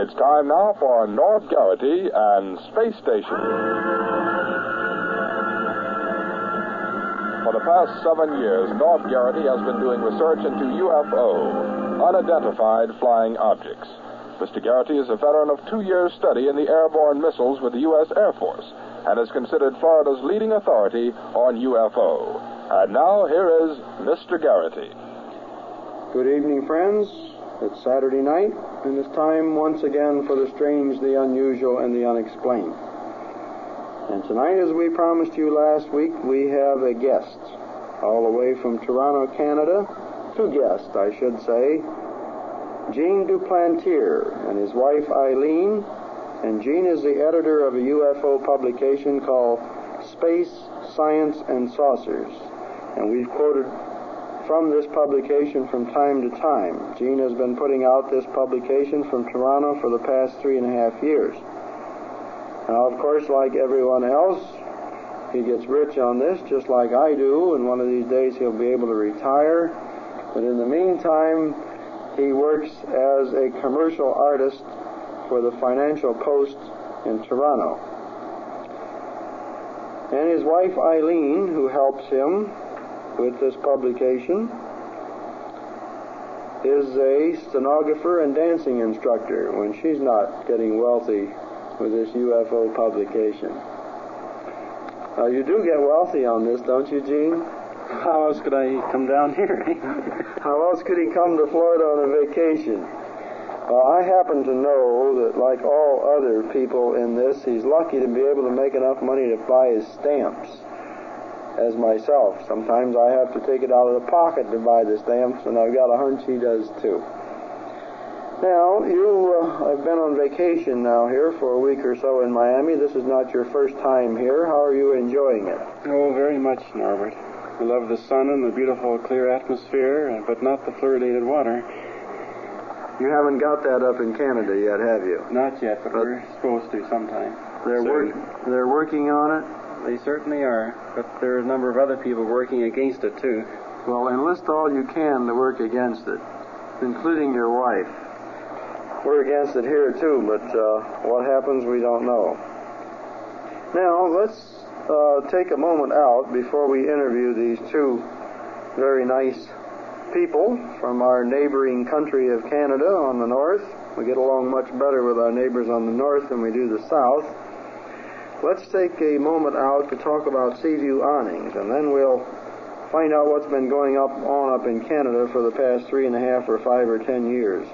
It's time now for North Garrity and Space Station. For the past 7 years, North Garrity has been doing research into UFO, unidentified flying objects. Mr. Garrity is a veteran of 2 years' study in the airborne missiles with the U.S. Air Force and is considered Florida's leading authority on UFO. And now, here is Mr. Garrity. Good evening, friends. It's Saturday night, and it's time once again for the strange, the unusual, and the unexplained. And tonight, as we promised you last week, we have a guest, all the way from Toronto, Canada. Two guests, I should say. Gene Duplantier and his wife Eileen. And Gene is the editor of a UFO publication called Space, Science, and Saucers. And we've quoted from this publication from time to time. Gene has been putting out this publication from Toronto for the past 3.5 years. Now, of course, like everyone else, he gets rich on this, just like I do, and one of these days he'll be able to retire. But in the meantime, he works as a commercial artist for the Financial Post in Toronto. And his wife Eileen, who helps him with this publication, is a stenographer and dancing instructor when she's not getting wealthy with this UFO publication. Now, you do get wealthy on this, don't you, Gene? How else could I come down here? How else could he come to Florida on a vacation? I happen to know that, like all other people in this, he's lucky to be able to make enough money to buy his stamps. As myself, sometimes I have to take it out of the pocket to buy the stamps, and I've got a hunch he does too. Now, you have been on vacation now here for a week or so in Miami. This is not your first time here. How are you enjoying it? Oh, very much, Norbert. I love the sun and the beautiful clear atmosphere, but not the fluoridated water. You haven't got that up in Canada yet, have you? Not yet, but we're supposed to sometime. They're working on it? They certainly are, but there are a number of other people working against it, too. Well, enlist all you can to work against it, including your wife. We're against it here, too, but what happens, we don't know. Now, let's take a moment out before we interview these two very nice people from our neighboring country of Canada on the north. We get along much better with our neighbors on the north than we do the south. Let's take a moment out to talk about Seaview awnings, and then we'll find out what's been going on up in Canada for the past 3.5 or 5 or 10 years.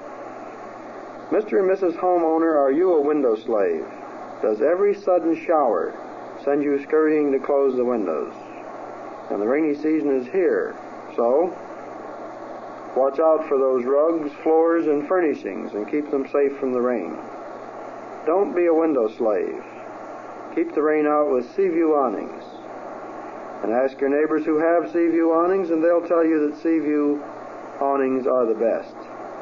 Mr. and Mrs. Homeowner, are you a window slave? Does every sudden shower send you scurrying to close the windows? And the rainy season is here, so watch out for those rugs, floors, and furnishings, and keep them safe from the rain. Don't be a window slave. Keep the rain out with Seaview awnings. And ask your neighbors who have Seaview awnings, and they'll tell you that Seaview awnings are the best.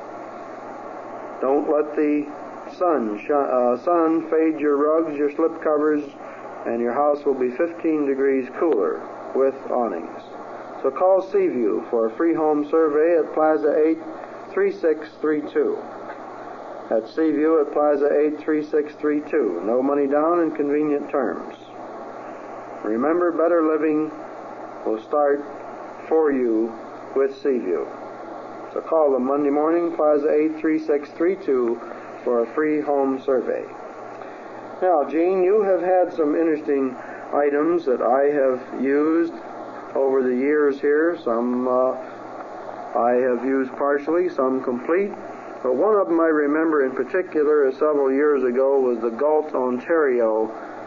Don't let the sun fade your rugs, your slip covers, and your house will be 15 degrees cooler with awnings. So call Seaview for a free home survey at Plaza 83632. That's Seaview at Plaza 83632. No money down and convenient terms. Remember, better living will start for you with Seaview. So call them Monday morning, Plaza 83632, for a free home survey. Now, Gene, you have had some interesting items that I have used over the years here. Some I have used partially, some complete. But one of them I remember in particular several years ago was the Galt, Ontario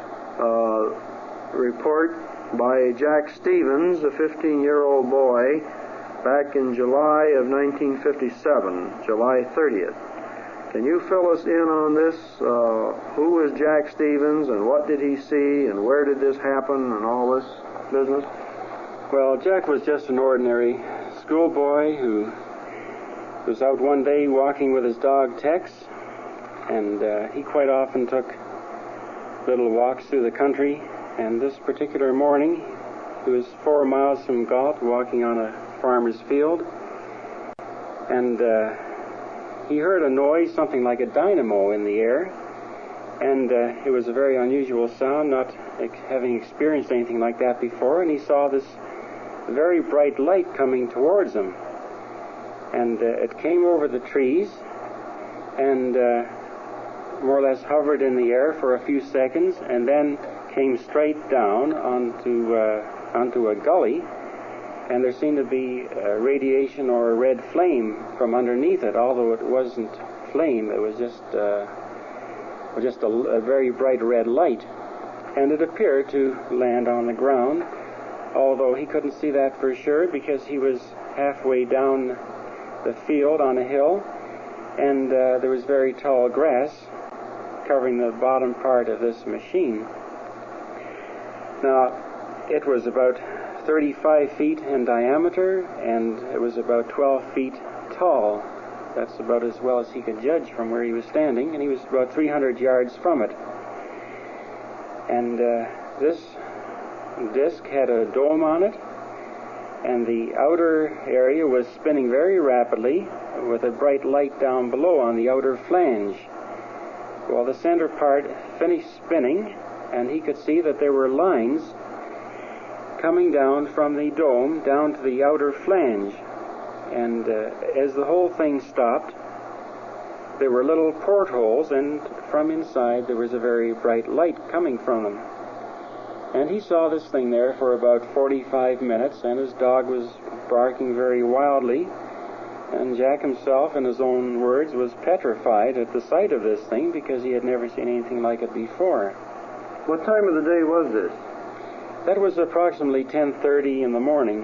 report by Jack Stevens, a 15-year-old boy, back in July of 1957, July 30th. Can you fill us in on this? Who was Jack Stevens, and what did he see, and where did this happen, and all this business? Well, Jack was just an ordinary schoolboy who was out one day walking with his dog Tex, and he quite often took little walks through the country. And this particular morning, he was 4 miles from Galt, walking on a farmer's field, and he heard a noise, something like a dynamo in the air, and it was a very unusual sound, not having experienced anything like that before, and he saw this very bright light coming towards him. And it came over the trees and more or less hovered in the air for a few seconds and then came straight down onto a gully, and there seemed to be radiation or a red flame from underneath it, although it wasn't flame, it was just a very bright red light. And it appeared to land on the ground, although he couldn't see that for sure because he was halfway down the field on a hill, and there was very tall grass covering the bottom part of this machine. Now, it was about 35 feet in diameter, and it was about 12 feet tall. That's about as well as he could judge from where he was standing, and he was about 300 yards from it. And this disc had a dome on it, and the outer area was spinning very rapidly with a bright light down below on the outer flange. Well, the center part finished spinning, and he could see that there were lines coming down from the dome down to the outer flange. And as the whole thing stopped, there were little portholes, and from inside there was a very bright light coming from them. And he saw this thing there for about 45 minutes, and his dog was barking very wildly, and Jack himself, in his own words, was petrified at the sight of this thing because he had never seen anything like it before. What time of the day was this? That was approximately 10:30 in the morning.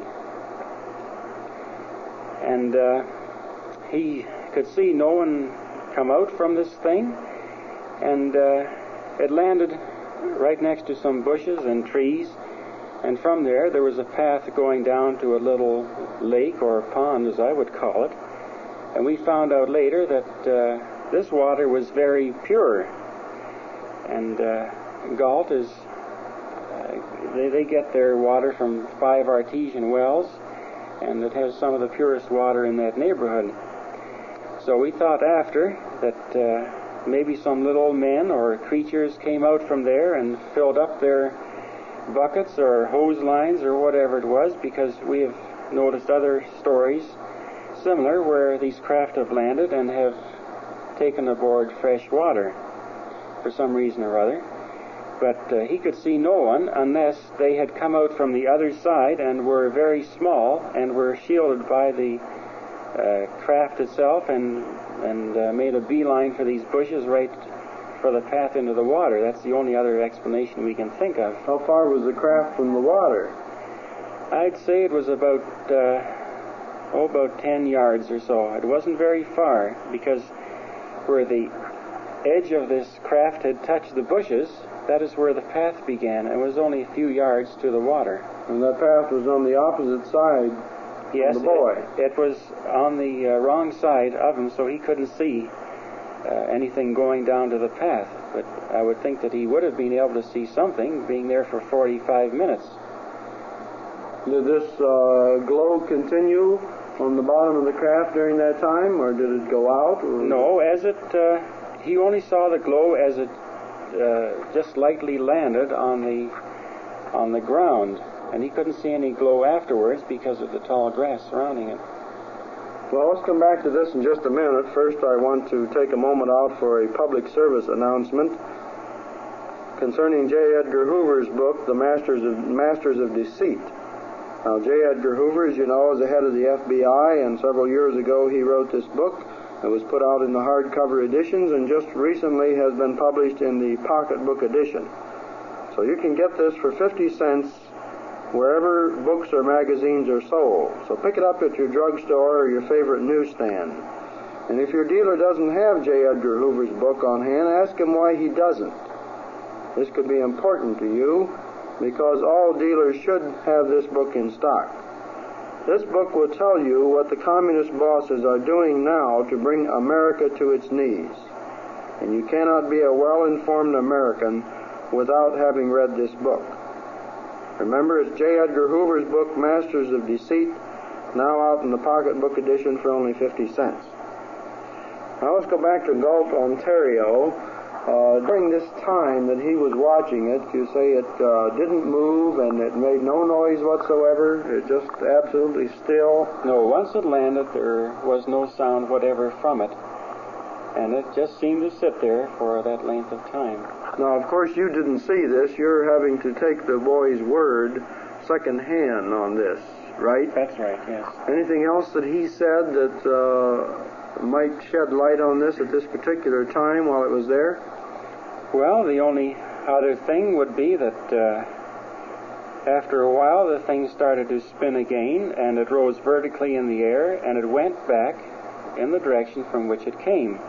And he could see no one come out from this thing, and it landed right next to some bushes and trees, and from there was a path going down to a little lake or pond, as I would call it, and we found out later that this water was very pure, and Galt is they get their water from 5 artesian wells, and it has some of the purest water in that neighborhood. So we thought after that maybe some little men or creatures came out from there and filled up their buckets or hose lines or whatever it was, because we have noticed other stories similar where these craft have landed and have taken aboard fresh water for some reason or other. But he could see no one unless they had come out from the other side and were very small and were shielded by the craft itself and made a beeline for these bushes right for the path into the water. That's the only other explanation we can think of. How far was the craft from the water? I'd say it was about 10 yards or so. It wasn't very far, because where the edge of this craft had touched the bushes, that is where the path began. It was only a few yards to the water. And that path was on the opposite side yes, of the boy? It was on the wrong side of him, so he couldn't see anything going down to the path. But I would think that he would have been able to see something, being there for 45 minutes. Did this glow continue on the bottom of the craft during that time, or did it go out? Or? No, as it, he only saw the glow as it just lightly landed on the ground, and he couldn't see any glow afterwards because of the tall grass surrounding it. Well, let's come back to this in just a minute. First, I want to take a moment out for a public service announcement concerning J. Edgar Hoover's book, The Masters of Deceit. Now, J. Edgar Hoover, as you know, is the head of the FBI, and several years ago he wrote this book. It was put out in the hardcover editions, and just recently has been published in the pocketbook edition. So you can get this for 50 cents wherever books or magazines are sold. So pick it up at your drugstore or your favorite newsstand. And if your dealer doesn't have J. Edgar Hoover's book on hand, ask him why he doesn't. This could be important to you, because all dealers should have this book in stock. This book will tell you what the communist bosses are doing now to bring America to its knees. And you cannot be a well-informed American without having read this book. Remember, it's J. Edgar Hoover's book, Masters of Deceit, now out in the pocketbook edition for only 50 cents. Now let's go back to Galt, Ontario. During this time that he was watching it, you say it didn't move and it made no noise whatsoever? It just absolutely still? No, once it landed, there was no sound whatever from it. And it just seemed to sit there for that length of time. Now, of course, you didn't see this. You're having to take the boy's word secondhand on this, right? That's right, yes. Anything else that he said that might shed light on this at this particular time while it was there? Well, the only other thing would be that after a while the thing started to spin again, and it rose vertically in the air, and it went back in the direction from which it came.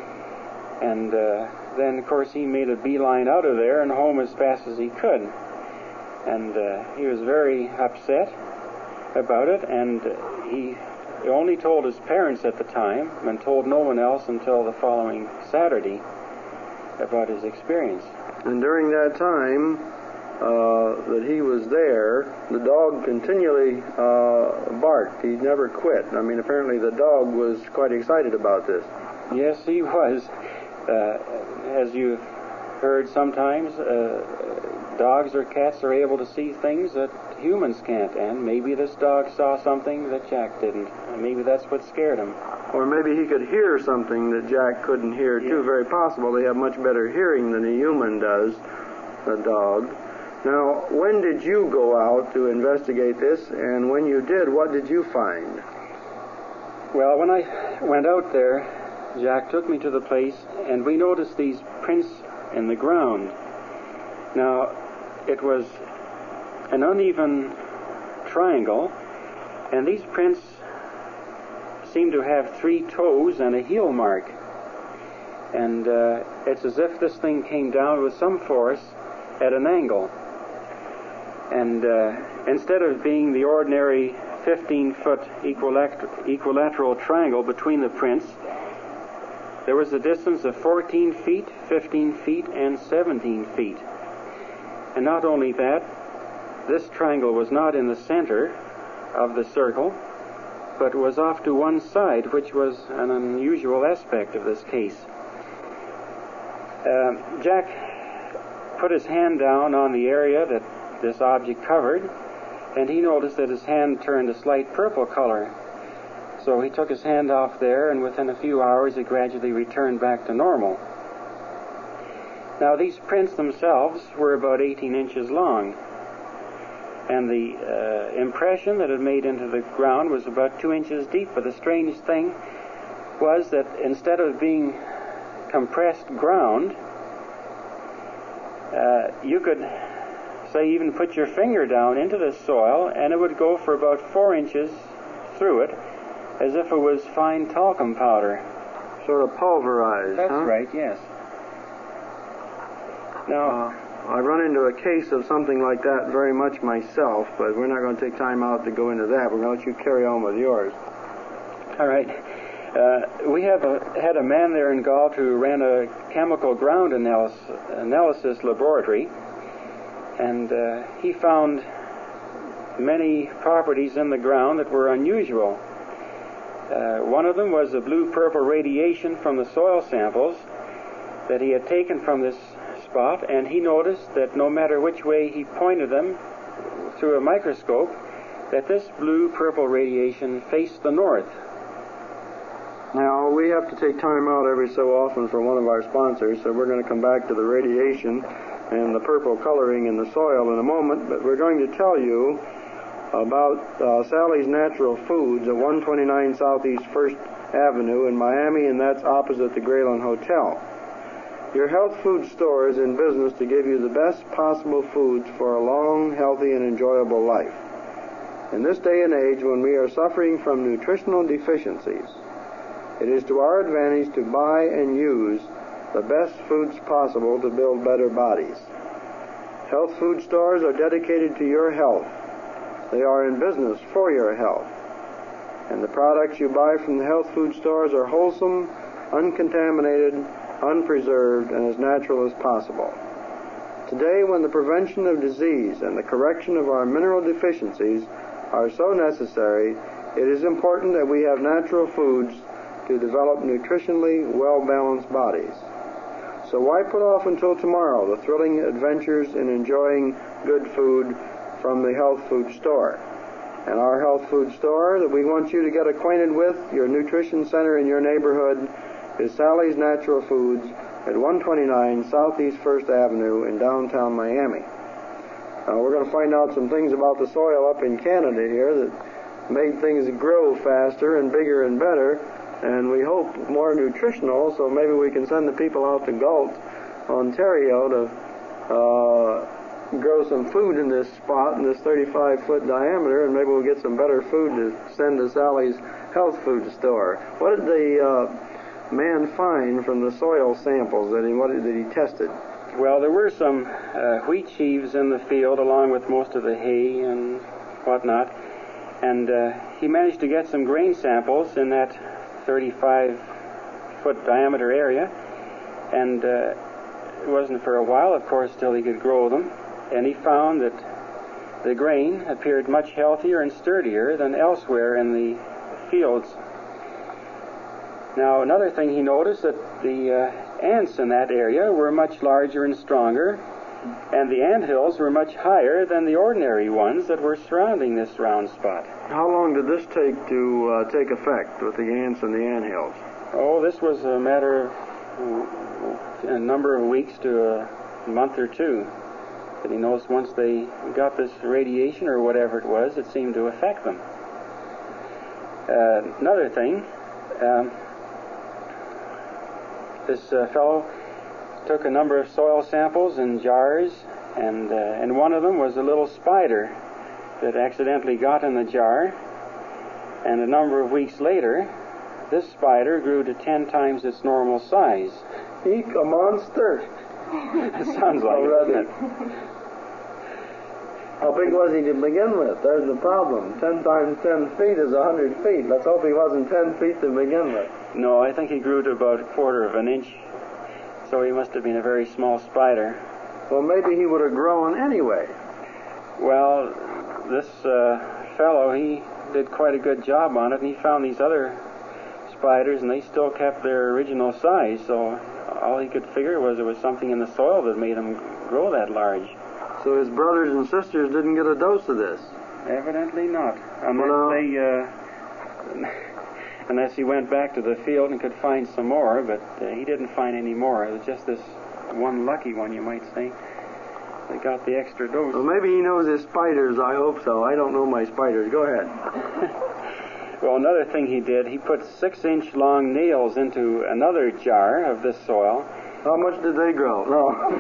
And then, of course, he made a beeline out of there and home as fast as he could. And he was very upset about it, and he only told his parents at the time and told no one else until the following Saturday about his experience. And during that time that he was there, the dog continually barked. He never quit. I mean, apparently the dog was quite excited about this. Yes, he was. As you've heard sometimes, dogs or cats are able to see things that humans can't, and maybe this dog saw something that Jack didn't, and maybe that's what scared him. Or maybe he could hear something that Jack couldn't hear, too. Yeah. Very possible. They have much better hearing than a human does, the dog. Now, when did you go out to investigate this, and when you did, what did you find? Well, when I went out there, Jack took me to the place, and we noticed these prints in the ground. Now, it was an uneven triangle, and these prints seemed to have 3 toes and a heel mark. And it's as if this thing came down with some force at an angle. And instead of being the ordinary 15-foot equilateral triangle between the prints, there was a distance of 14 feet, 15 feet, and 17 feet. And not only that, this triangle was not in the center of the circle, but was off to one side, which was an unusual aspect of this case. Jack put his hand down on the area that this object covered, and he noticed that his hand turned a slight purple color. So he took his hand off there, and within a few hours it gradually returned back to normal. Now, these prints themselves were about 18 inches long, and the impression that it made into the ground was about 2 inches deep. But the strange thing was that instead of being compressed ground, you could, say, even put your finger down into the soil, and it would go for about 4 inches through it, as if it was fine talcum powder. Sort of pulverized, That's huh? right, yes. Now, I run into a case of something like that very much myself, but we're not going to take time out to go into that. We're going to let you carry on with yours. all right. We had a man there in Galt who ran a chemical ground analysis laboratory, and he found many properties in the ground that were unusual. One of them was a blue-purple radiation from the soil samples that he had taken from this spot, and he noticed that no matter which way he pointed them through a microscope, that this blue-purple radiation faced the north. Now, we have to take time out every so often for one of our sponsors, so we're going to come back to the radiation and the purple coloring in the soil in a moment, but we're going to tell you about Sally's Natural Foods at 129 Southeast 1st Avenue in Miami, and that's opposite the Grayland Hotel. Your health food store is in business to give you the best possible foods for a long, healthy, and enjoyable life. In this day and age when we are suffering from nutritional deficiencies, it is to our advantage to buy and use the best foods possible to build better bodies. Health food stores are dedicated to your health. They are in business for your health. And the products you buy from the health food stores are wholesome, uncontaminated, unpreserved, and as natural as possible. Today, when the prevention of disease and the correction of our mineral deficiencies are so necessary, it is important that we have natural foods to develop nutritionally well-balanced bodies. So why put off until tomorrow the thrilling adventures in enjoying good food from the health food store? And our health food store that we want you to get acquainted with, your nutrition center in your neighborhood, is Sally's Natural Foods at 129 Southeast 1st Avenue in downtown Miami. We're going to find out some things about the soil up in Canada here that made things grow faster and bigger and better, and we hope more nutritional, so maybe we can send the people out to Galt, Ontario, to grow some food in this spot in this 35-foot diameter, and maybe we'll get some better food to send to Sally's health food store. What did the man find from the soil samples that he tested? Well, there were some wheat sheaves in the field along with most of the hay and whatnot, and he managed to get some grain samples in that 35-foot diameter area, and it wasn't for a while, of course, till he could grow them, and he found that the grain appeared much healthier and sturdier than elsewhere in the fields. Now, another thing he noticed that the ants in that area were much larger and stronger, and the anthills were much higher than the ordinary ones that were surrounding this round spot. How long did this take to take effect with the ants and the anthills? Oh, this was a matter of a number of weeks to a month or two. But he knows once they got this radiation or whatever it was, it seemed to affect them. Another thing, this fellow took a number of soil samples in jars, and one of them was a little spider that accidentally got in the jar, and a number of weeks later, this spider grew to 10 times its normal size. Eek, a monster! It sounds like it, doesn't it? How big was he to begin with? There's the problem. 10 times 10 feet is 100 feet. Let's hope he wasn't 10 feet to begin with. No, I think he grew to about a quarter of an inch, so he must have been a very small spider. Well, maybe he would have grown anyway. Well, this fellow, he did quite a good job on it, and he found these other spiders, and they still kept their original size, so all he could figure was there was something in the soil that made them grow that large. So his brothers and sisters didn't get a dose of this? Evidently not. Unless he went back to the field and could find some more, but he didn't find any more. It was just this one lucky one, you might say, that got the extra dose. Well, maybe he knows his spiders. I hope so. I don't know my spiders. Go ahead. Well, another thing he did, he put 6-inch long nails into another jar of this soil. How much did they grow? No.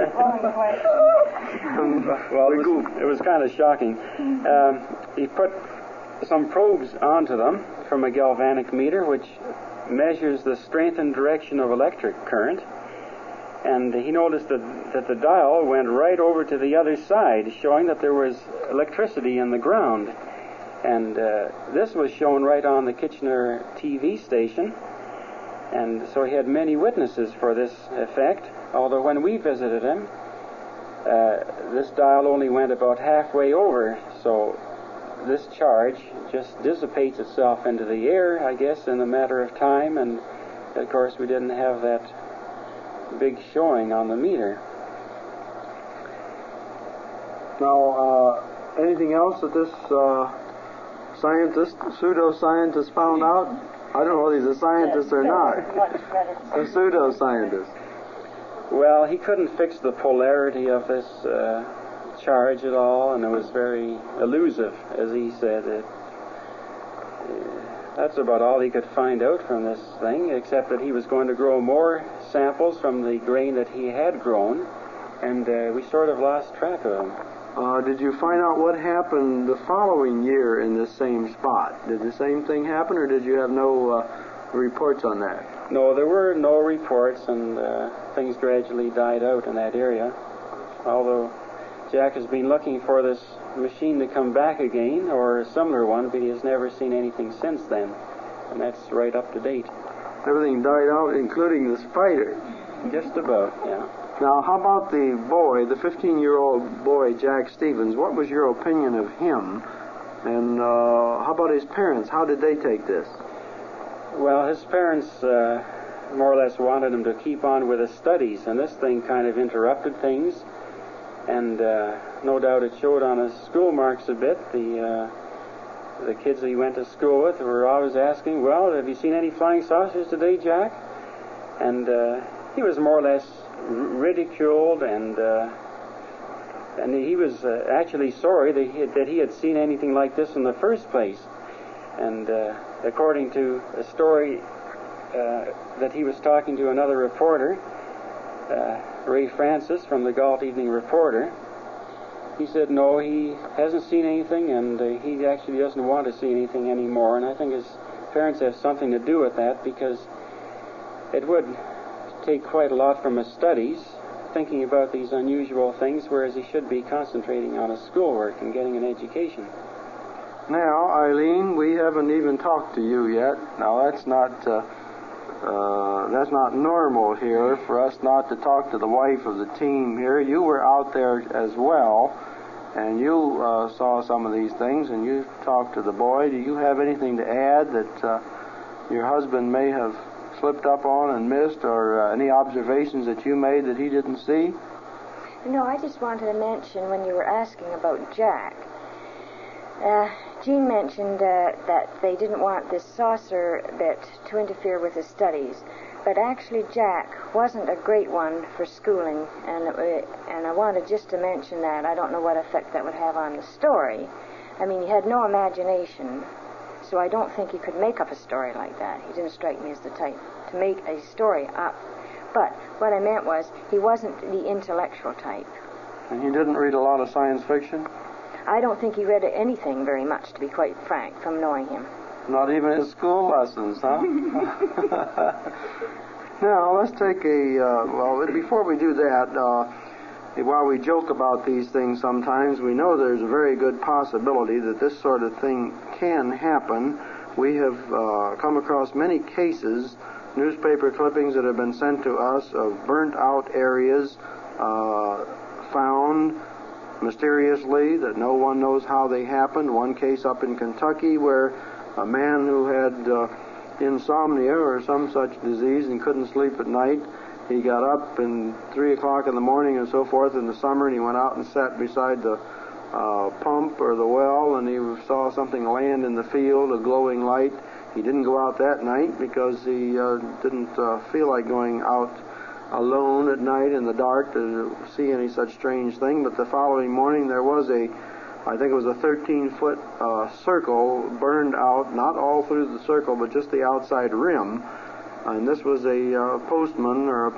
Well, it was kind of shocking. He put some probes onto them from a galvanic meter, which measures the strength and direction of electric current. And he noticed that the dial went right over to the other side, showing that there was electricity in the ground. And this was shown right on the Kitchener TV station. And so he had many witnesses for this effect, although when we visited him, this dial only went about halfway over, so this charge just dissipates itself into the air, I guess, in a matter of time, and of course we didn't have that big showing on the meter. Now, anything else that this pseudo-scientist found out? I don't know if he's a scientist or not. A pseudo-scientist. Well, he couldn't fix the polarity of this charge at all, and it was very elusive, as he said. That's about all he could find out from this thing, except that he was going to grow more samples from the grain that he had grown, and we sort of lost track of him. Did you find out what happened the following year in this same spot? Did the same thing happen, or did you have no reports on that? No, there were no reports, and things gradually died out in that area. Although Jack has been looking for this machine to come back again, or a similar one, but he has never seen anything since then. And that's right up to date. Everything died out, including the spider. Just about, yeah. Now, how about the boy, the 15-year-old boy, Jack Stevens? What was your opinion of him? And how about his parents? How did they take this? Well, his parents more or less wanted him to keep on with his studies, and this thing kind of interrupted things, and no doubt it showed on his school marks a bit. The kids that he went to school with were always asking, well, have you seen any flying saucers today, Jack? And he was more or less ridiculed, and he was actually sorry that he had seen anything like this in the first place. And according to a story that he was talking to another reporter, Ray Francis from the Galt Evening Reporter, he said no, he hasn't seen anything, and he actually doesn't want to see anything anymore. And I think his parents have something to do with that, because it would take quite a lot from his studies, thinking about these unusual things, whereas he should be concentrating on his schoolwork and getting an education. Now, Eileen, we haven't even talked to you yet. Now, that's not normal here for us not to talk to the wife of the team here. You were out there as well, and you saw some of these things, and you talked to the boy. Do you have anything to add that your husband may have slipped up on and missed, or any observations that you made that he didn't see? No, I just wanted to mention, when you were asking about Jack, Jean mentioned that they didn't want this saucer bit to interfere with his studies. But actually, Jack wasn't a great one for schooling, and I wanted just to mention that. I don't know what effect that would have on the story. I mean, he had no imagination, so I don't think he could make up a story like that. He didn't strike me as the type to make a story up. But what I meant was, he wasn't the intellectual type. And he didn't read a lot of science fiction? I don't think he read anything very much, to be quite frank, from knowing him. Not even his school lessons, huh? Now, let's take well, before we do that, while we joke about these things sometimes, we know there's a very good possibility that this sort of thing can happen. We have come across many cases, newspaper clippings that have been sent to us of burnt-out areas found mysteriously, that no one knows how they happened. One case up in Kentucky where a man who had insomnia or some such disease and couldn't sleep at night, he got up in 3 o'clock in the morning and so forth in the summer, and he went out and sat beside the pump or the well, and he saw something land in the field, a glowing light. He didn't go out that night because he didn't feel like going out alone at night in the dark to see any such strange thing. But the following morning there was I think it was a 13-foot circle burned out, not all through the circle, but just the outside rim. And this was a postman, or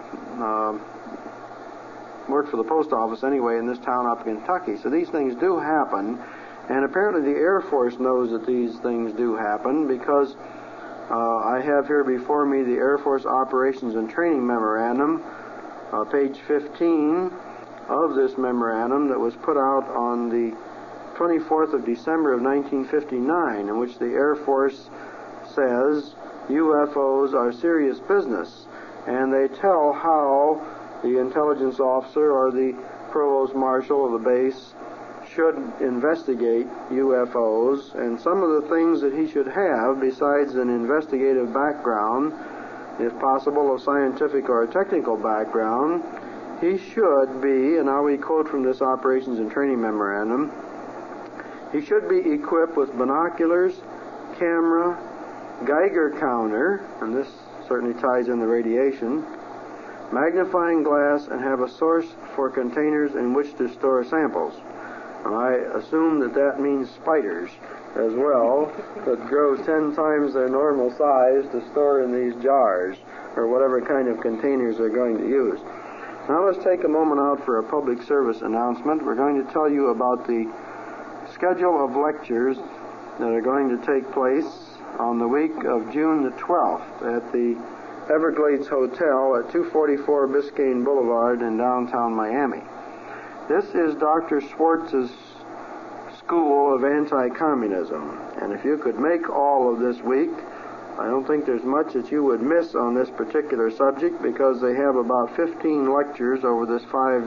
worked for the post office anyway, in this town up in Kentucky. So these things do happen, and apparently the Air Force knows that these things do happen, because I have here before me the Air Force Operations and Training Memorandum, page 15 of this memorandum, that was put out on the 24th of December of 1959, in which the Air Force says UFOs are serious business, and they tell how the intelligence officer or the provost marshal of the base should investigate UFOs, and some of the things that he should have, besides an investigative background, if possible a scientific or a technical background, he should be, and now we quote from this Operations and Training Memorandum, he should be equipped with binoculars, camera, Geiger counter, and this certainly ties in the radiation, magnifying glass, and have a source for containers in which to store samples. And I assume that means spiders as well, that grow 10 times their normal size to store in these jars, or whatever kind of containers they're going to use. Now let's take a moment out for a public service announcement. We're going to tell you about the schedule of lectures that are going to take place on the week of June the 12th at the Everglades Hotel at 244 Biscayne Boulevard in downtown Miami. This is Dr. Schwartz's School of Anti-Communism, and if you could make all of this week, I don't think there's much that you would miss on this particular subject, because they have about 15 lectures over this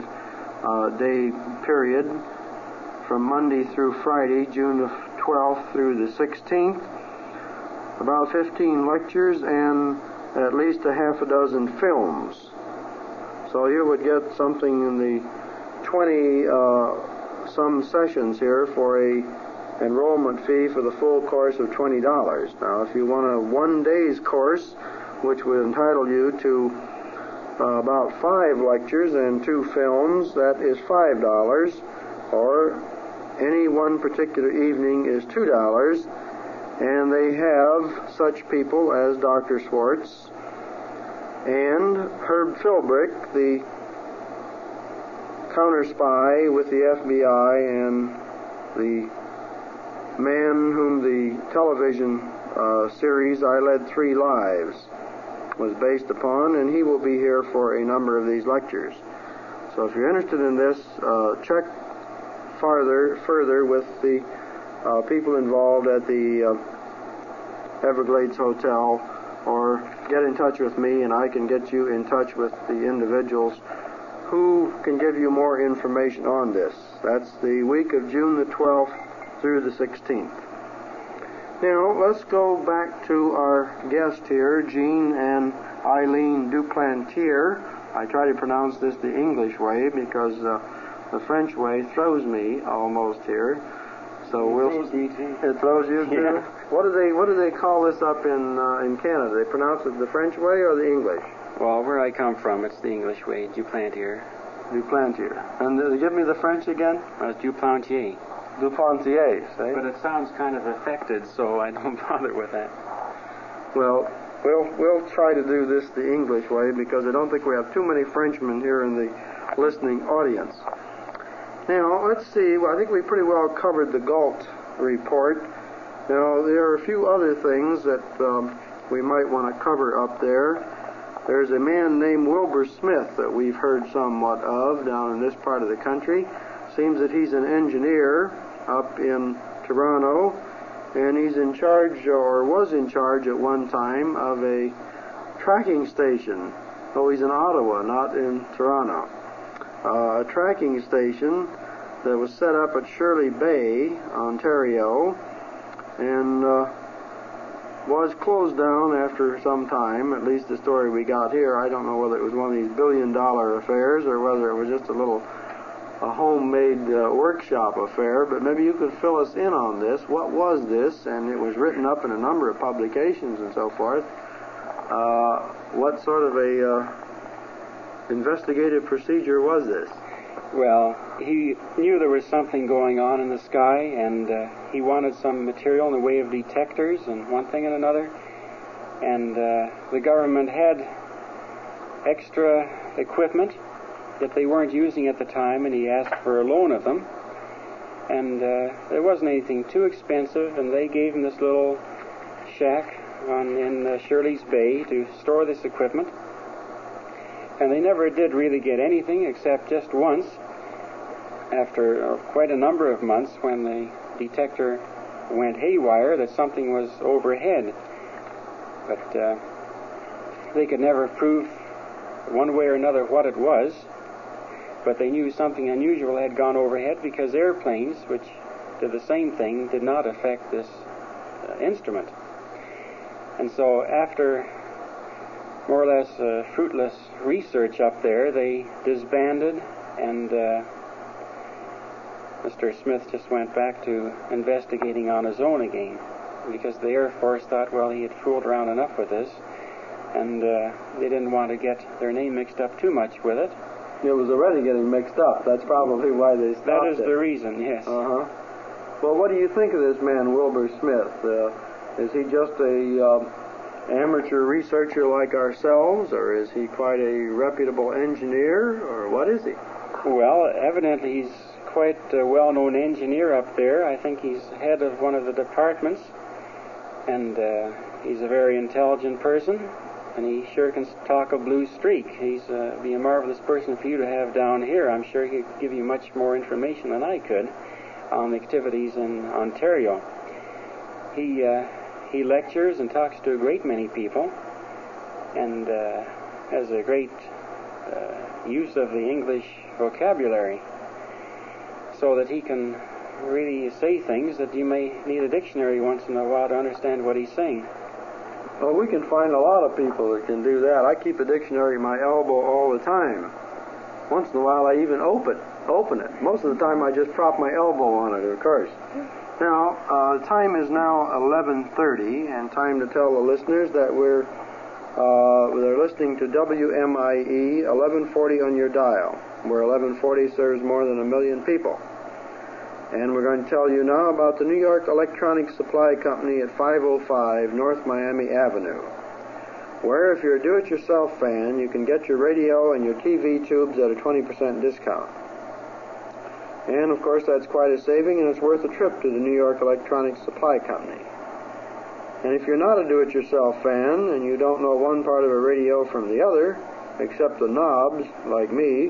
5-day period from Monday through Friday, June the 12th through the 16th. about 15 lectures, and at least a half a dozen films. So you would get something in the 20 some sessions here for a enrollment fee for the full course of $20. Now, if you want a 1 day's course, which would entitle you to about 5 lectures and 2 films, that is $5, or any one particular evening is $2, and they have such people as Dr. Schwartz and Herb Philbrick, the counter spy with the FBI and the man whom the television series I Led 3 Lives was based upon, and he will be here for a number of these lectures. So if you're interested in this, check further with the people involved at the Everglades Hotel, or get in touch with me and I can get you in touch with the individuals who can give you more information on this. That's the week of June the 12th through the 16th. Now, let's go back to our guest here, Jean and Eileen Duplantier. I try to pronounce this the English way because the French way throws me almost here. So it throws you too? Yeah. What do they call this up in Canada? They pronounce it the French way or the English? Well, where I come from, it's the English way, Duplantier. Duplantier. And give me the French again? It's Duplantier. Duplantier, say? But it sounds kind of affected, so I don't bother with that. Well, we'll try to do this the English way because I don't think we have too many Frenchmen here in the listening audience. Now, let's see. Well, I think we pretty well covered the Galt report. Now, there are a few other things that we might want to cover up there. There's a man named Wilbur Smith that we've heard somewhat of down in this part of the country. Seems that he's an engineer up in Toronto, and he's in charge, or was in charge at one time, of a tracking station. Oh, he's in Ottawa, not in Toronto. A tracking station that was set up at Shirley Bay, Ontario, and was closed down after some time, at least the story we got here. I don't know whether it was one of these billion-dollar affairs or whether it was just a homemade workshop affair, but maybe you could fill us in on this. What was this? And it was written up in a number of publications and so forth. What sort of a investigative procedure was this? Well, he knew there was something going on in the sky, and he wanted some material in the way of detectors and one thing and another. And the government had extra equipment that they weren't using at the time, and he asked for a loan of them. And there wasn't anything too expensive, and they gave him this little shack in Shirley's Bay to store this equipment. And they never did really get anything except just once, after quite a number of months, when the detector went haywire, that something was overhead. But they could never prove one way or another what it was. But they knew something unusual had gone overhead because airplanes, which did the same thing, did not affect this instrument. And so after more or less fruitless research up there, they disbanded, and Mr. Smith just went back to investigating on his own again, because the Air Force thought, well, he had fooled around enough with this, and they didn't want to get their name mixed up too much with it. It was already getting mixed up. That's probably why they stopped That is the reason, yes. Uh-huh. Well, what do you think of this man, Wilbur Smith? Is he just a amateur researcher like ourselves, or is he quite a reputable engineer, or what is he? Well, evidently he's quite a well-known engineer up there. I think he's head of one of the departments, and he's a very intelligent person, and he sure can talk a blue streak. He's be a marvelous person for you to have down here. I'm sure he could give you much more information than I could on the activities in Ontario. He lectures and talks to a great many people, and has a great use of the English vocabulary, so that he can really say things that you may need a dictionary once in a while to understand what he's saying. Well, we can find a lot of people that can do that. I keep a dictionary at my elbow all the time. Once in a while, I even open it. Most of the time, I just prop my elbow on it, of course. Now, time is now 11:30, and time to tell the listeners that they're listening to WMIE 1140 on your dial, where 1140 serves more than 1 million people. And we're going to tell you now about the New York Electronic Supply Company at 505 North Miami Avenue, where if you're a do-it-yourself fan, you can get your radio and your TV tubes at a 20% discount. And, of course, that's quite a saving, and it's worth a trip to the New York Electronic Supply Company. And if you're not a do-it-yourself fan, and you don't know one part of a radio from the other, except the knobs, like me,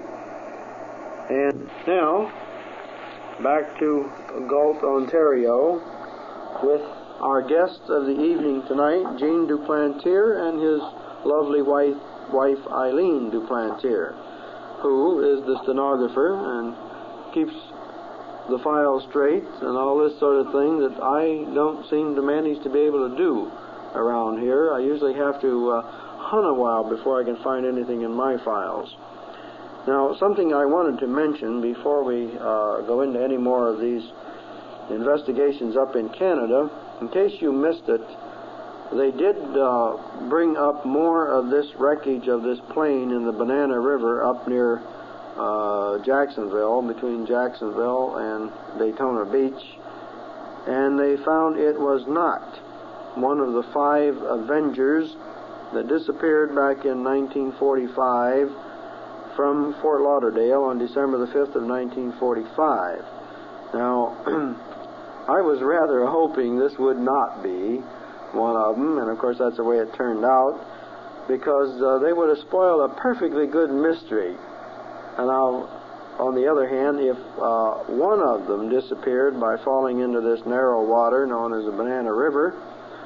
and now, back to Galt, Ontario, with our guest of the evening tonight, Gene Duplantier, and his lovely wife Eileen Duplantier, who is the stenographer and keeps the file straight and all this sort of thing that I don't seem to manage to be able to do around here. I usually have to hunt a while before I can find anything in my files. Now, something I wanted to mention before we go into any more of these investigations up in Canada, in case you missed it, they did bring up more of this wreckage of this plane in the Banana River up near Jacksonville, between Jacksonville and Daytona Beach, and they found it was not one of the 5 Avengers that disappeared back in 1945 from Fort Lauderdale on December the 5th of 1945. Now, I was rather hoping this would not be one of them, and of course that's the way it turned out, because they would have spoiled a perfectly good mystery. And now, on the other hand, if one of them disappeared by falling into this narrow water known as the Banana River,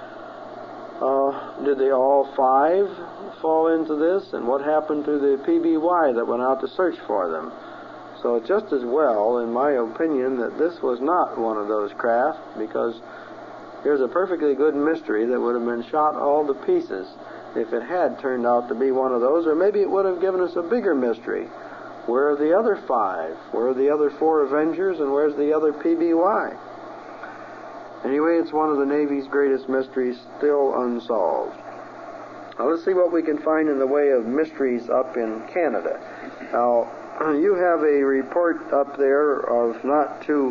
did they all 5 fall into this? And what happened to the PBY that went out to search for them? So just as well, in my opinion, that this was not one of those craft, because here's a perfectly good mystery that would have been shot all to pieces if it had turned out to be one of those, or maybe it would have given us a bigger mystery. Where are the other 5? Where are the other 4 Avengers, and where's the other PBY? Anyway, it's one of the Navy's greatest mysteries, still unsolved. Now, let's see what we can find in the way of mysteries up in Canada. Now, you have a report up there of not too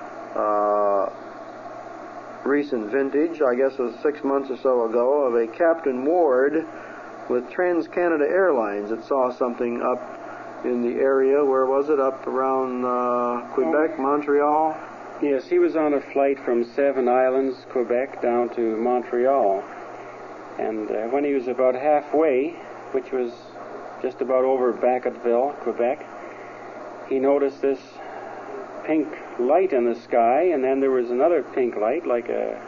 recent vintage, I guess it was 6 months or so ago, of a Captain Ward with TransCanada Airlines that saw something up in the area. Where was it? Up around Quebec, Montreal? Yes, he was on a flight from Seven Islands, Quebec, down to Montreal. And when he was about halfway, which was just about over Bacotville, Quebec, he noticed this pink light in the sky, and then there was another pink light, like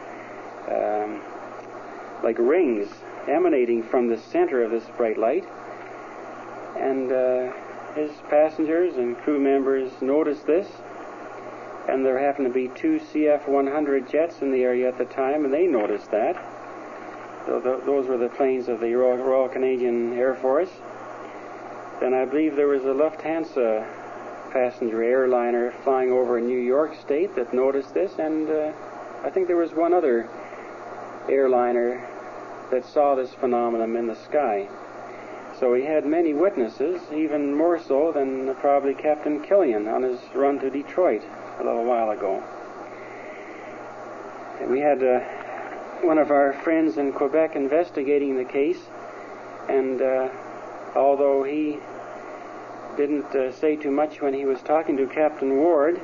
rings emanating from the center of this bright light. And his passengers and crew members noticed this, and there happened to be 2 CF-100 jets in the area at the time, and they noticed that. So those were the planes of the Royal Canadian Air Force. Then I believe there was a Lufthansa passenger airliner flying over New York State that noticed this, and I think there was one other airliner that saw this phenomenon in the sky. So he had many witnesses, even more so than probably Captain Killian on his run to Detroit a little while ago. And we had one of our friends in Quebec investigating the case, and although he didn't say too much when he was talking to Captain Ward,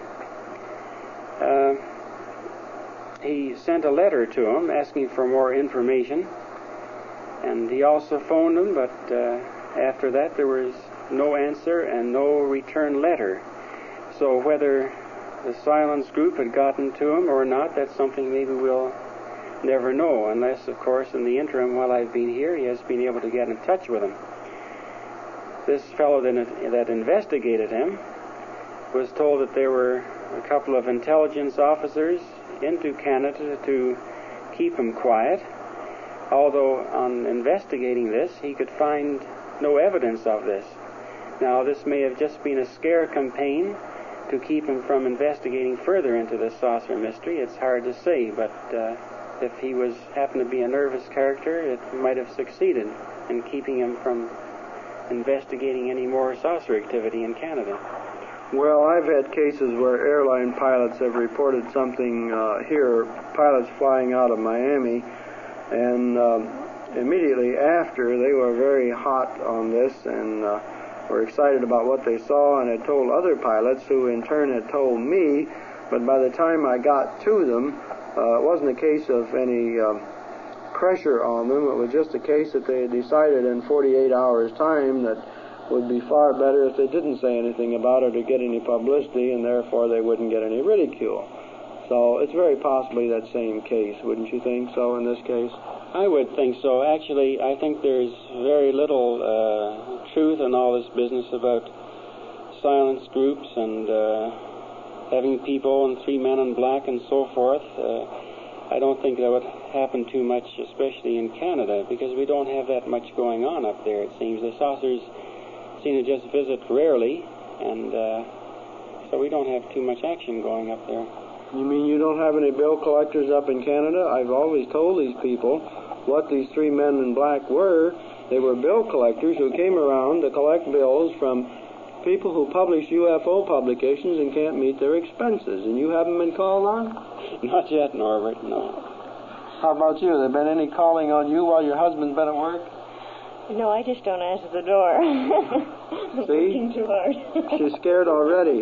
he sent a letter to him asking for more information, and he also phoned him, but after that there was no answer and no return letter. So whether the Silence Group had gotten to him or not, that's something maybe we'll never know, unless, of course, in the interim while I've been here, he has been able to get in touch with him. This fellow that investigated him was told that there were a couple of intelligence officers into Canada to keep him quiet, although on investigating this, he could find no evidence of this. Now, this may have just been a scare campaign to keep him from investigating further into the saucer mystery. It's hard to say, but if he happened to be a nervous character, it might have succeeded in keeping him from investigating any more saucer activity in Canada. Well, I've had cases where airline pilots have reported something here, pilots flying out of Miami, and immediately after they were very hot on this and were excited about what they saw and had told other pilots who in turn had told me, but by the time I got to them, it wasn't a case of any pressure on them. It was just a case that they had decided in 48 hours' time that would be far better if they didn't say anything about it or get any publicity, and therefore they wouldn't get any ridicule. So it's very possibly that same case, wouldn't you think so in this case? I would think so. Actually, I think there's very little truth in all this business about silence groups and having people and 3 men in black and so forth. I don't think that would happen too much, especially in Canada, because we don't have that much going on up there, it seems. The saucers seem to just visit rarely, and so we don't have too much action going up there. You mean you don't have any bill collectors up in Canada? I've always told these people what these 3 men in black were. They were bill collectors who came around to collect bills from people who publish UFO publications and can't meet their expenses. And you haven't been called on? Not yet, Norbert, no. How about you? There been any calling on you while your husband's been at work? No, I just don't answer the door. I'm working too hard. She's scared already.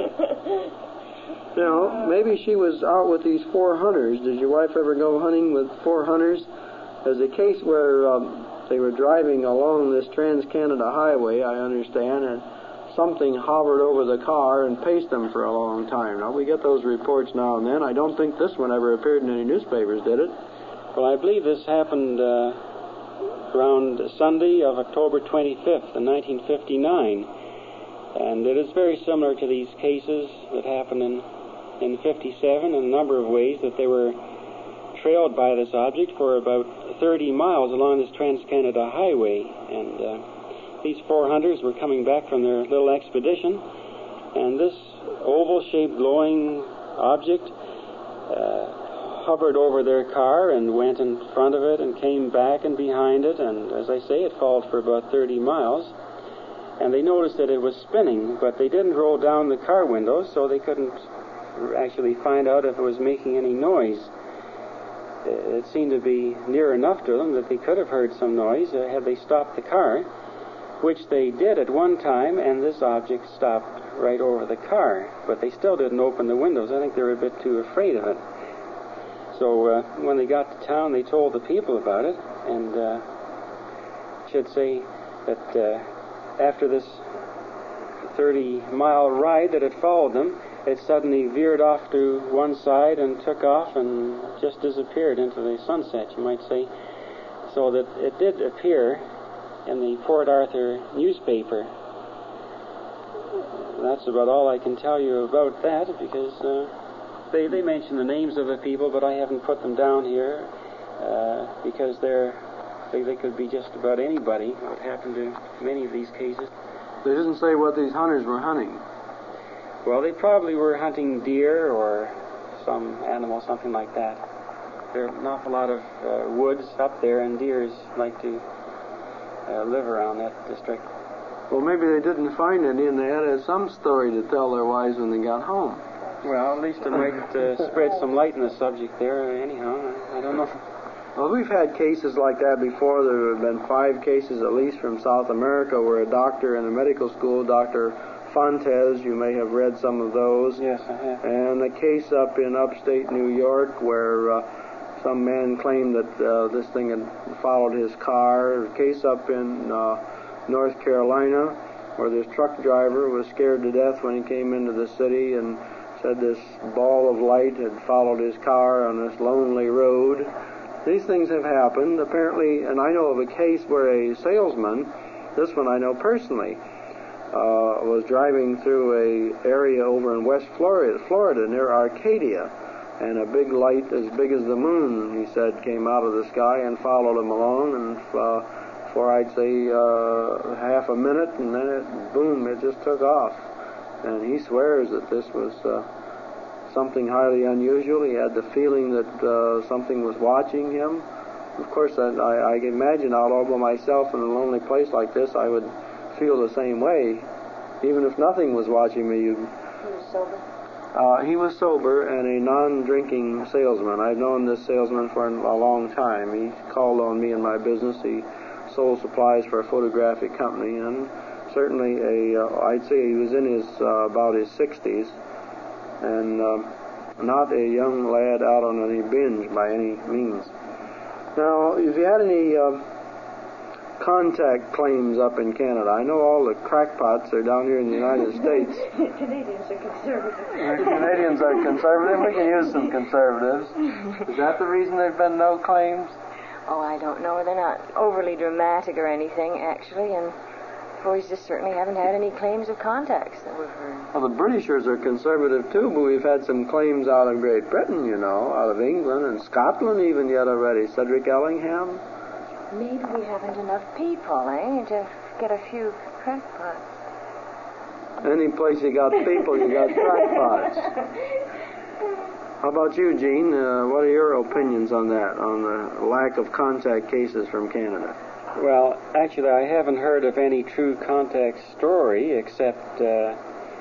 You know, maybe she was out with these 4 hunters. Did your wife ever go hunting with 4 hunters? There's a case where they were driving along this Trans-Canada highway, I understand, and something hovered over the car and paced them for a long time. Now, we get those reports now and then. I don't think this one ever appeared in any newspapers, did it? Well, I believe this happened around Sunday of October 25th in 1959. And it is very similar to these cases that happened in 57 in a number of ways, that they were trailed by this object for about 30 miles along this Trans-Canada highway. And these 4 hunters were coming back from their little expedition, and this oval-shaped glowing object hovered over their car and went in front of it and came back and behind it, and as I say, it followed for about 30 miles. And they noticed that it was spinning, but they didn't roll down the car windows, so they couldn't actually find out if it was making any noise. It seemed to be near enough to them that they could have heard some noise had they stopped the car, which they did at one time, and this object stopped right over the car. But they still didn't open the windows. I think they were a bit too afraid of it. So when they got to town, they told the people about it, and I should say that after this 30-mile ride that had followed them, it suddenly veered off to one side and took off and just disappeared into the sunset, you might say. So that it did appear in the Port Arthur newspaper. That's about all I can tell you about that, because they mention the names of the people, but I haven't put them down here because they could be just about anybody. What happened to many of these cases. They didn't say what these hunters were hunting. Well, they probably were hunting deer or some animal, something like that. There are an awful lot of woods up there, and deers like to live around that district. Well, maybe they didn't find any, and they had some story to tell their wives when they got home. Well, at least it might spread some light in the subject there. Anyhow, I don't know. Well, we've had cases like that before. There have been 5 cases at least from South America where a doctor in a medical school, Dr. Fontes, you may have read some of those. Yes, I have. And a case up in upstate New York where some man claimed that this thing had followed his car. A case up in North Carolina where this truck driver was scared to death when he came into the city and said this ball of light had followed his car on this lonely road. These things have happened, apparently, and I know of a case where a salesman, this one I know personally, was driving through an area over in West Florida near Arcadia, and a big light as big as the moon, he said, came out of the sky and followed him along, and for I'd say half a minute, and then boom, it just took off. And he swears that this was something highly unusual. He had the feeling that something was watching him. Of course, I imagine out all by myself in a lonely place like this, I would feel the same way. Even if nothing was watching me. He was sober? He was sober and a non-drinking salesman. I've known this salesman for a long time. He called on me in my business. He sold supplies for a photographic company, and certainly I'd say he was in his about his 60s, and not a young lad out on any binge by any means. Now, if you had any contact claims up in Canada, I know all the crackpots are down here in the United States. Canadians are conservative. Canadians are conservative. We can use some conservatives. Is that the reason there've been no claims? Oh, I don't know. They're not overly dramatic or anything, actually, and boys just certainly haven't had any claims of contacts that we've heard. Well, the Britishers are conservative, too, but we've had some claims out of Great Britain, you know, out of England and Scotland even yet already. Cedric Ellingham. Maybe we haven't enough people, to get a few crackpots. Any place you got people, you got crackpots. How about you, Gene? What are your opinions on that, on the lack of contact cases from Canada? Well, actually, I haven't heard of any true contact story, except there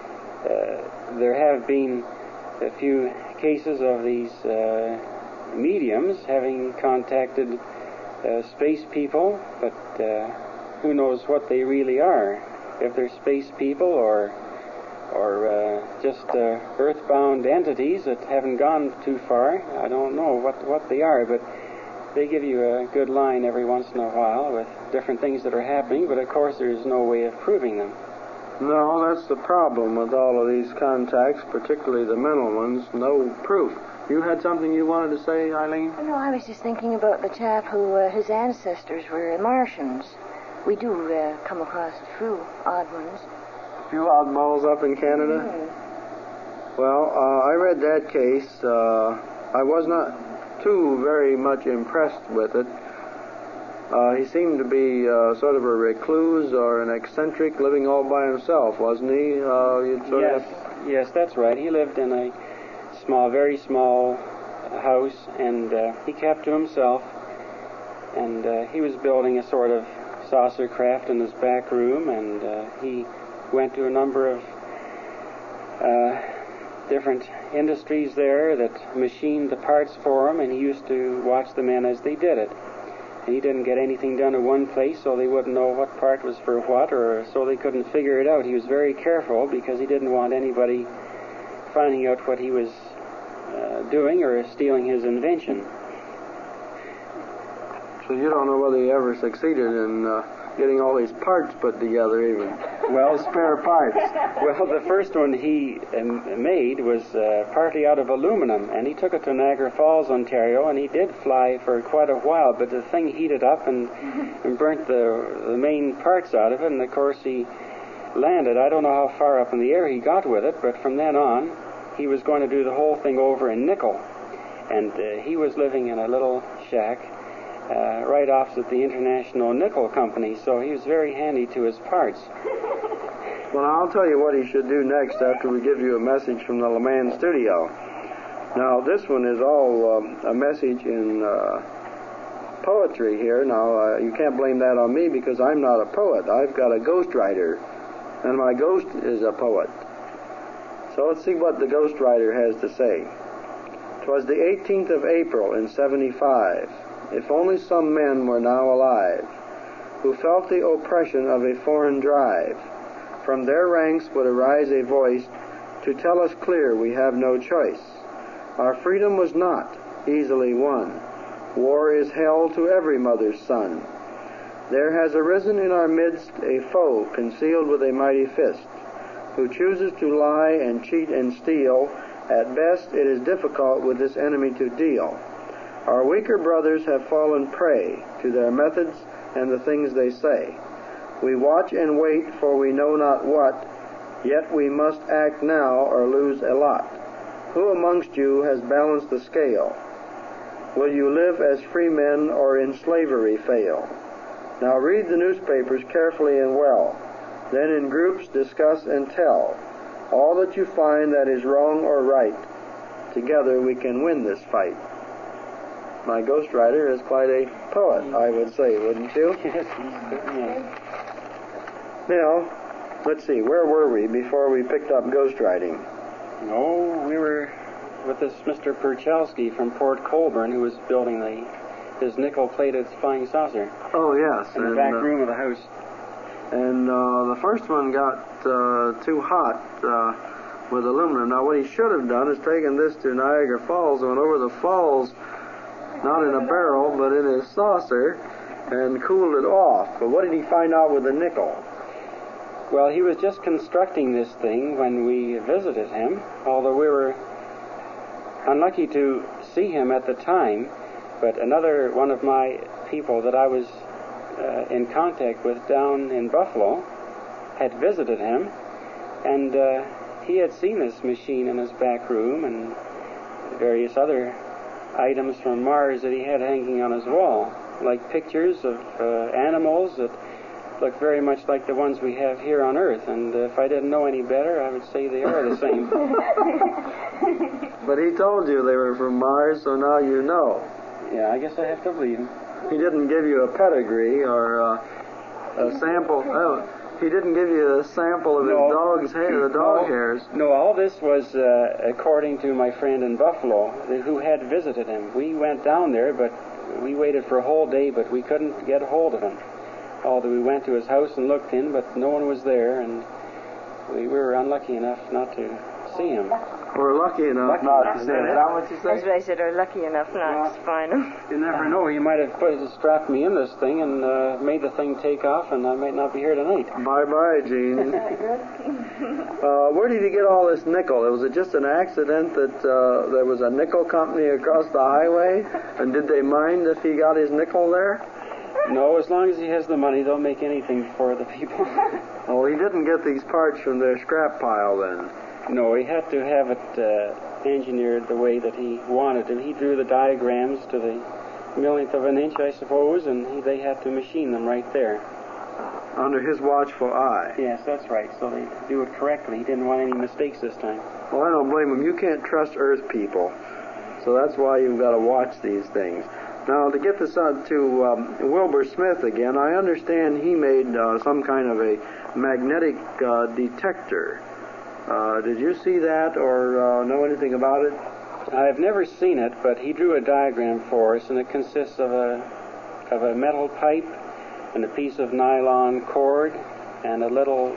have been a few cases of these mediums having contacted space people, but who knows what they really are. If they're space people or just earthbound entities that haven't gone too far, I don't know what they are, but they give you a good line every once in a while with different things that are happening, but of course there's no way of proving them. No, that's the problem with all of these contacts, particularly the mental ones, no proof. You had something you wanted to say, Eileen? No, I was just thinking about the chap who, his ancestors were Martians. We do come across a few odd ones. A few oddballs up in Canada? Mm-hmm. Well, I read that case. I was not too very much impressed with it. He seemed to be sort of a recluse or an eccentric living all by himself, wasn't he? Yes, that's right. He lived in a very small house, and he kept to himself, and he was building a sort of saucer craft in his back room, and he went to a number of different industries there that machined the parts for him, and he used to watch the men as they did it. And he didn't get anything done in one place, so they wouldn't know what part was for what, or so they couldn't figure it out. He was very careful because he didn't want anybody finding out what he was doing or stealing his invention. So you don't know whether he ever succeeded in getting all these parts put together even. Well, spare parts. Well, the first one he made was partly out of aluminum, and he took it to Niagara Falls, Ontario, and he did fly for quite a while, but the thing heated up and burnt the main parts out of it, and of course he landed. I don't know how far up in the air he got with it, but from then on he was going to do the whole thing over in nickel, and he was living in a little shack right opposite the International Nickel Company, so he was very handy to his parts. Well, I'll tell you what he should do next after we give you a message from the LeMans studio. Now, this one is all a message in poetry here. Now, you can't blame that on me because I'm not a poet. I've got a ghostwriter, and my ghost is a poet. So let's see what the ghostwriter has to say. 'Twas the 18th of April in 75. If only some men were now alive, who felt the oppression of a foreign drive, from their ranks would arise a voice to tell us clear we have no choice. Our freedom was not easily won. War is hell to every mother's son. There has arisen in our midst a foe concealed with a mighty fist, who chooses to lie and cheat and steal. At best it is difficult with this enemy to deal. Our weaker brothers have fallen prey to their methods and the things they say. We watch and wait, for we know not what, yet we must act now or lose a lot. Who amongst you has balanced the scale? Will you live as free men or in slavery fail? Now read the newspapers carefully and well. Then in groups discuss and tell all that you find that is wrong or right. Together we can win this fight. My ghostwriter is quite a poet, I would say, wouldn't you? Yes, certainly. Now, let's see, where were we before we picked up ghostwriting? No, we were with this Mr. Perchalski from Port Colborne, who was building his nickel-plated flying saucer Oh, yes. in the back room of the house. And the first one got too hot with aluminum. Now, what he should have done is taken this to Niagara Falls, went over the falls, not in a barrel, but in a saucer, and cooled it off. But what did he find out with the nickel? Well, he was just constructing this thing when we visited him, although we were unlucky to see him at the time. But another one of my people that I was in contact with down in Buffalo had visited him, and he had seen this machine in his back room and various other items from Mars that he had hanging on his wall, like pictures of animals that look very much like the ones we have here on Earth. And if I didn't know any better, I would say they are the same. But he told you they were from Mars, so now you know. Yeah, I guess I have to believe him. He didn't give you a pedigree or a sample. Oh, he didn't give you a sample of his dog's hair, the dog hairs. No, all this was according to my friend in Buffalo, who had visited him. We went down there, but we waited for a whole day, but we couldn't get a hold of him. Although we went to his house and looked in, but no one was there, and we were unlucky enough not to see him. We're lucky enough not to see him. Is that what you That's said? what I said, or lucky enough not to find him. You never know. He might have strapped me in this thing and made the thing take off, and I might not be here tonight. Bye-bye, Gene. Where did he get all this nickel? Was it just an accident that there was a nickel company across the highway? And did they mind if he got his nickel there? No, as long as he has the money, they'll make anything for the people. Oh, he didn't get these parts from their scrap pile then. No, he had to have it engineered the way that he wanted it. He drew the diagrams to the millionth of an inch, I suppose, and they had to machine them right there. Under his watchful eye. Yes, that's right. So they do it correctly. He didn't want any mistakes this time. Well, I don't blame him. You can't trust Earth people. So that's why you've got to watch these things. Now, to get this on to Wilbur Smith again, I understand he made some kind of a magnetic detector. Did you see that or know anything about it? I've never seen it, but he drew a diagram for us, and it consists of a metal pipe and a piece of nylon cord and a little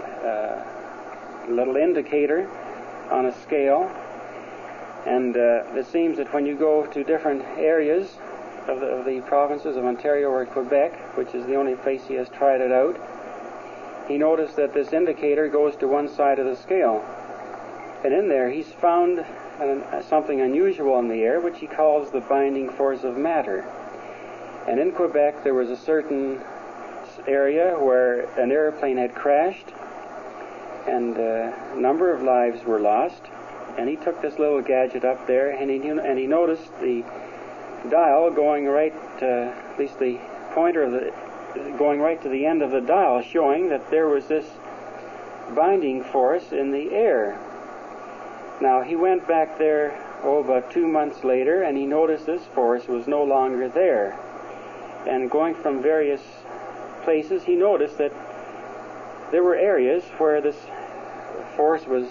indicator on a scale. And it seems that when you go to different areas of the provinces of Ontario or Quebec, which is the only place he has tried it out, he noticed that this indicator goes to one side of the scale. And in there he's found something unusual in the air, which he calls the binding force of matter. And in Quebec there was a certain area where an airplane had crashed, and a number of lives were lost. And he took this little gadget up there, and he noticed the dial going right, at least the pointer of the, going right to the end of the dial, showing that there was this binding force in the air. Now, he went back there, about 2 months later, and he noticed this force was no longer there. And going from various places, he noticed that there were areas where this force was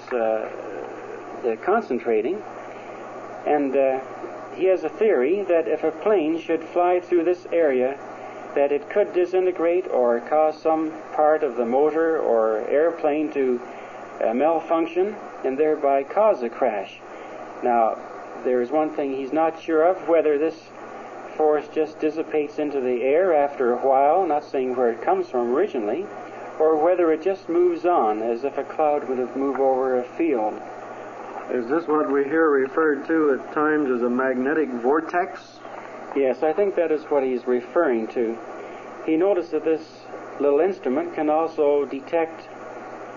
concentrating, and he has a theory that if a plane should fly through this area, that it could disintegrate or cause some part of the motor or airplane to malfunction and thereby cause a crash. Now, there is one thing he's not sure of, whether this force just dissipates into the air after a while, not saying where it comes from originally, or whether it just moves on as if a cloud would have moved over a field. Is this what we hear referred to at times as a magnetic vortex? Yes, I think that is what he's referring to. He noticed that this little instrument can also detect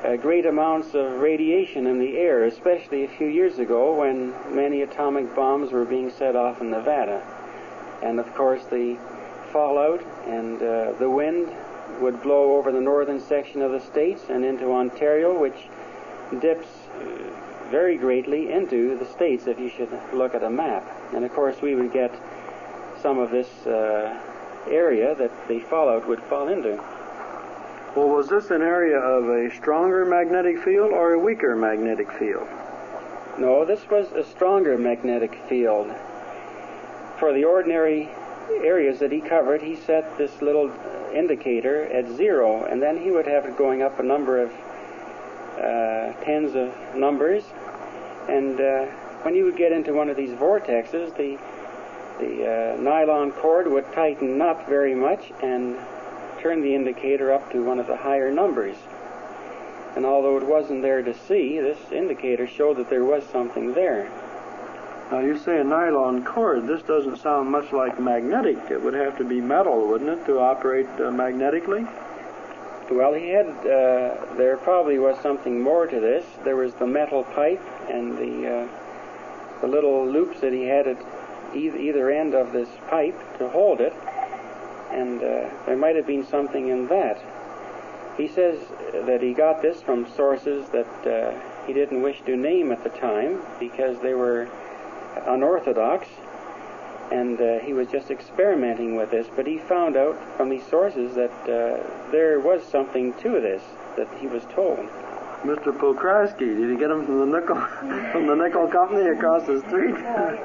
great amounts of radiation in the air, especially a few years ago when many atomic bombs were being set off in Nevada. And of course the fallout and the wind would blow over the northern section of the states and into Ontario, which dips very greatly into the states if you should look at a map. And of course we would get some of this area that the fallout would fall into. Well, was this an area of a stronger magnetic field or a weaker magnetic field? No, this was a stronger magnetic field. For the ordinary areas that he covered, he set this little indicator at 0, and then he would have it going up a number of tens of numbers. And when you would get into one of these vortexes, the nylon cord would tighten up very much and turn the indicator up to one of the higher numbers. And although it wasn't there to see, this indicator showed that there was something there. Now, you say a nylon cord. This doesn't sound much like magnetic. It would have to be metal, wouldn't it, to operate magnetically? Well, he had, there probably was something more to this. There was the metal pipe and the little loops that he had at either end of this pipe to hold it, and there might have been something in that. He says that he got this from sources that he didn't wish to name at the time because they were unorthodox, and he was just experimenting with this, but he found out from these sources that there was something to this that he was told. Mr. Pokraski, did you get him from the nickel company across the street?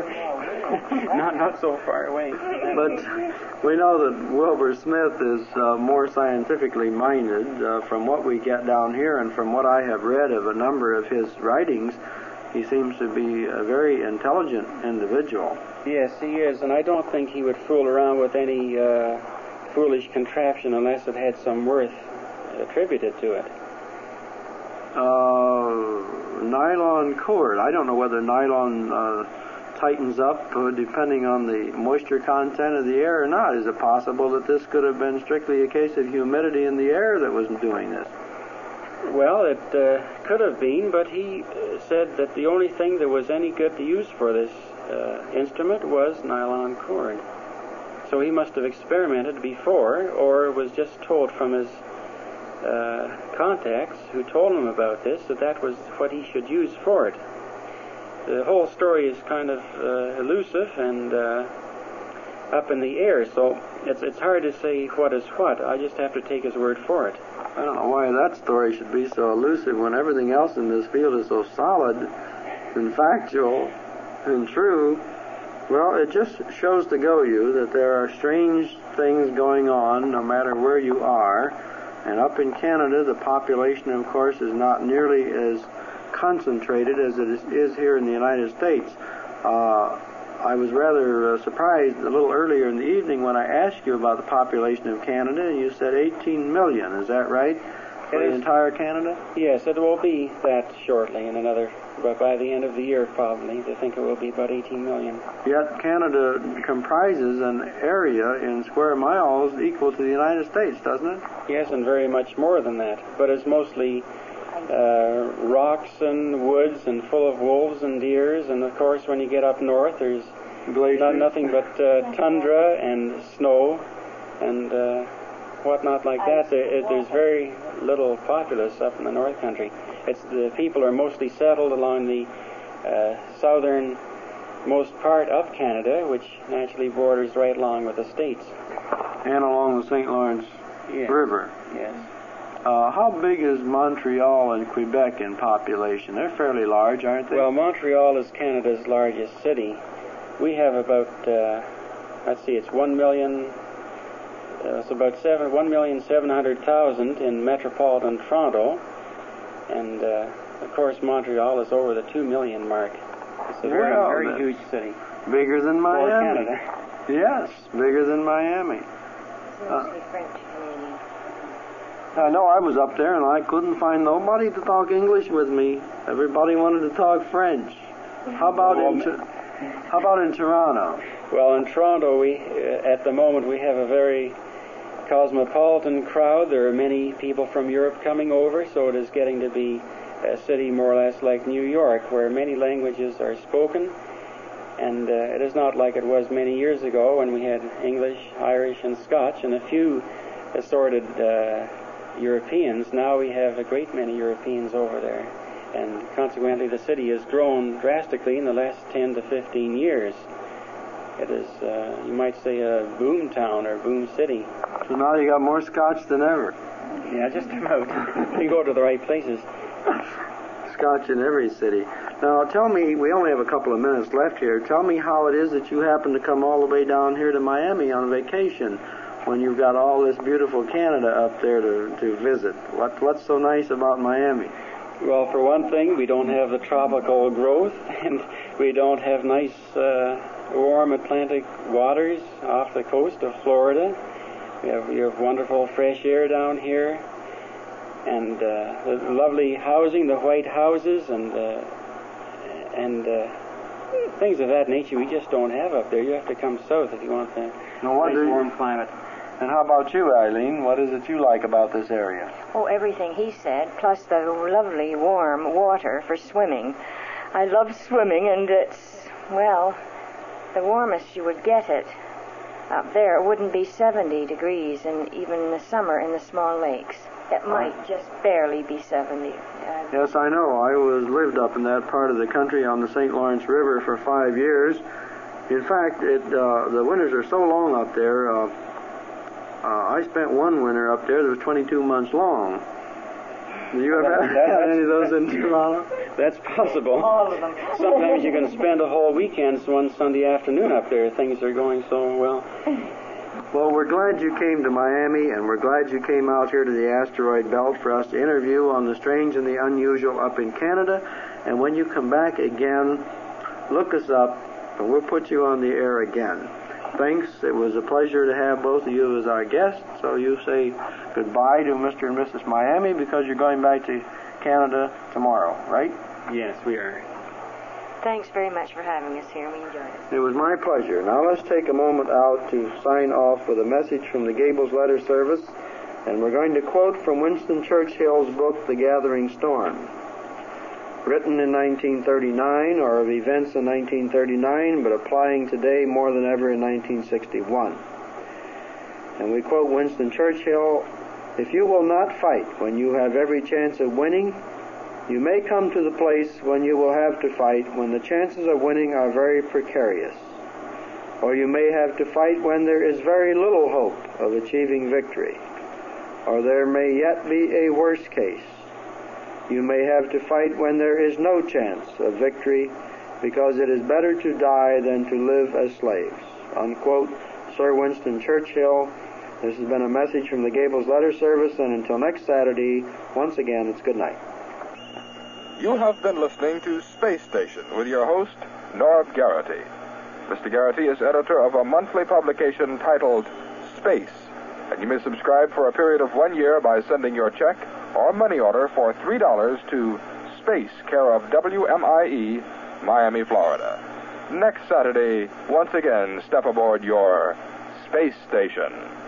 Not so far away. But we know that Wilbur Smith is more scientifically minded. From what we get down here and from what I have read of a number of his writings, he seems to be a very intelligent individual. Yes, he is, and I don't think he would fool around with any foolish contraption unless it had some worth attributed to it. Nylon cord. I don't know whether nylon tightens up depending on the moisture content of the air or not. Is it possible that this could have been strictly a case of humidity in the air that was doing this? Well, it could have been, but he said that the only thing that was any good to use for this instrument was nylon cord. So he must have experimented before, or was just told from his contacts who told him about this that was what he should use for it. The whole story is kind of elusive and up in the air, so it's hard to say what is what. I just have to take his word for it. I don't know why that story should be so elusive when everything else in this field is so solid and factual and true. Well, it just shows to you that there are strange things going on no matter where you are. And up in Canada, the population, of course, is not nearly as concentrated as it is here in the United States. I was rather surprised a little earlier in the evening when I asked you about the population of Canada, and you said 18 million. Is that right? For the entire Canada? Yes, it will be that shortly, in another, but by the end of the year probably. They think it will be about 18 million. Yet Canada comprises an area in square miles equal to the United States, doesn't it? Yes, and very much more than that. But it's mostly rocks and woods and full of wolves and deers, and of course when you get up north there's nothing but tundra and snow and whatnot like that. There's very little populace up in the north country. The people are mostly settled along the southernmost part of Canada, which naturally borders right along with the states. And along the St. Lawrence River. Yes. How big is Montreal and Quebec in population? They're fairly large, aren't they? Well, Montreal is Canada's largest city. We have about, it's 1 million, it's about 1,700,000 in metropolitan Toronto, and of course Montreal is over the 2 million mark. It's a very huge city. Bigger than Miami. For Canada. Yes, bigger than Miami. Mostly French Canadian. I know I was up there and I couldn't find nobody to talk English with me. Everybody wanted to talk French. How about in Toronto? Well, in Toronto, at the moment, we have a very cosmopolitan crowd. There are many people from Europe coming over, so it is getting to be a city more or less like New York, where many languages are spoken. And it is not like it was many years ago when we had English, Irish, and Scotch, and a few assorted Europeans. Now we have a great many Europeans over there. And consequently, the city has grown drastically in the last 10 to 15 years. It is, you might say, a boom town or boom city. So now you got more Scotch than ever. Yeah, just about. You go to the right places. Scotch in every city. Now, tell me, we only have a couple of minutes left here. Tell me how it is that you happen to come all the way down here to Miami on vacation when you've got all this beautiful Canada up there to visit. What's so nice about Miami? Well, for one thing, we don't have the tropical growth, and we don't have nice, warm Atlantic waters off the coast of Florida. We have wonderful fresh air down here, and the lovely housing, the white houses, and things of that nature we just don't have up there. You have to come south if you want that nice warm climate. And how about you, Eileen? What is it you like about this area? Oh, everything he said, plus the lovely warm water for swimming. I love swimming, and it's, well, the warmest you would get it up there. It wouldn't be 70 degrees, and even in the summer in the small lakes. It might just barely be 70. Yes, I know. I lived up in that part of the country on the St. Lawrence River for 5 years. In fact, the winters are so long up there. I spent one winter up there that was 22 months long. Did you ever have any of those in Toronto? That's possible. All of them. Sometimes you can spend a whole weekend one Sunday afternoon up there. Things are going so well. Well, we're glad you came to Miami, and we're glad you came out here to the asteroid belt for us to interview on the strange and the unusual up in Canada. And when you come back again, look us up, and we'll put you on the air again. Thanks. It was a pleasure to have both of you as our guests. So you say goodbye to Mr. and Mrs. Miami because you're going back to Canada tomorrow, right? Yes, we are. Thanks very much for having us here. We enjoyed it. It was my pleasure. Now let's take a moment out to sign off with a message from the Gables Letter Service, and we're going to quote from Winston Churchill's book, The Gathering Storm. Written in 1939, or of events in 1939, but applying today more than ever in 1961. And we quote Winston Churchill, "If you will not fight when you have every chance of winning, you may come to the place when you will have to fight when the chances of winning are very precarious. Or you may have to fight when there is very little hope of achieving victory. Or there may yet be a worse case. You may have to fight when there is no chance of victory, because it is better to die than to live as slaves." Unquote. Sir Winston Churchill. This has been a message from the Gables Letter Service, and until next Saturday, once again, it's good night. You have been listening to Space Station with your host, Norb Garrity. Mr. Garrity is editor of a monthly publication titled Space, and you may subscribe for a period of 1 year by sending your check or money order for $3 to Space, care of WMIE, Miami, Florida. Next Saturday, once again, step aboard your Space Station.